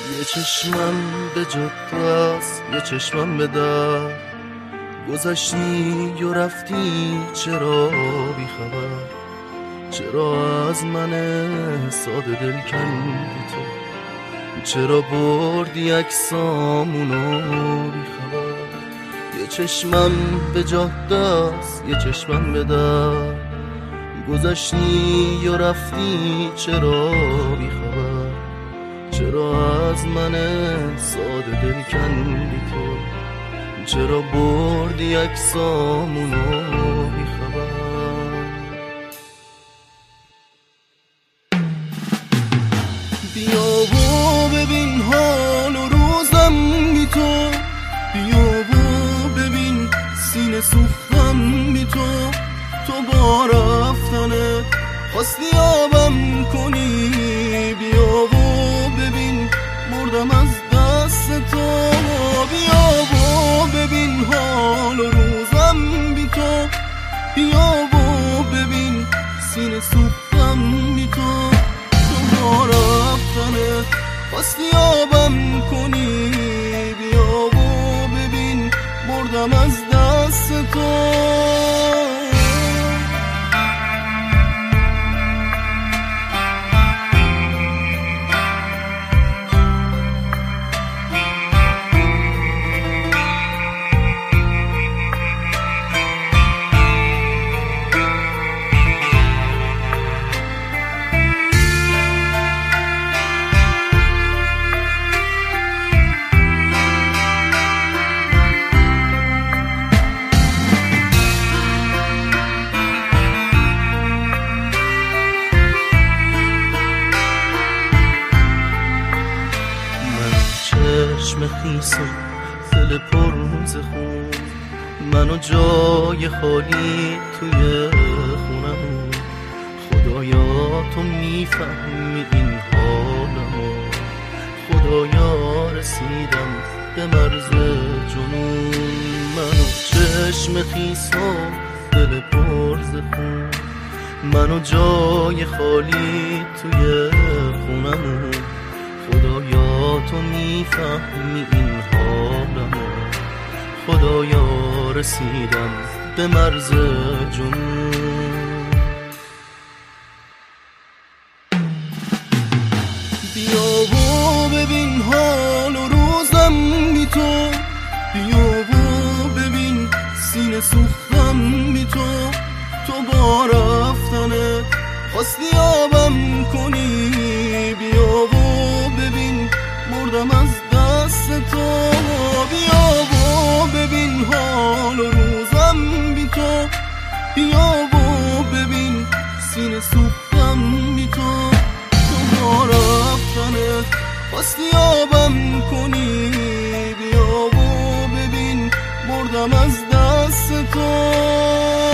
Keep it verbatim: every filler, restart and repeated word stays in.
یه چشمم به جاده است، یه چشمم به در، گذشتی و رفتی چرا بی خبر؟ چرا از من ساده دل کندی تو؟ چرا بردی عکسامونو بی خبر؟ یه چشمم به جاده است، یه چشمم به در، گذشتی و رفتی چرا بی خبر؟ چرا از من ساده دل کندی تو؟ چرا بردی عکسامونو بی خبر؟ بیا و ببین حال و روزم بی تو، بیا و ببین سینه سوختم بی تو. تو با رفتنت خواستی آبم کنی، بیا و ببین مردم از دست تو. بیا و ببین حال و روزم بی تو، بیا و ببین سینه سوختم بی تو. تو با رفتنت خواستی آبم کنی، بیا و ببین مردم از دست تو. چشم خیس و دل پر ز خون، منو جای خالی توی خونمون. خدایا تو میفهمی این حالمو، خدایا رسیدم به مرز جنون. منو چشم خیس و دل پر ز خون، منو جای خالی توی خونمون. خدایا تو میفهمی این حالمو، خدایا رسیدم به مرز جنون. بیا و ببین حال و روزم بی تو، بیا و ببین سینه سوختم بی تو. تو با رفتنت خواستی آبم کنی، بیا و ببین مردم از دست تو. بیا و ببین حال و روزم بی تو، بیا و ببین سینه سوختم بی تو. تو با رفتنت خواستی آبم کنی، بیا و ببین مردم از دست تو.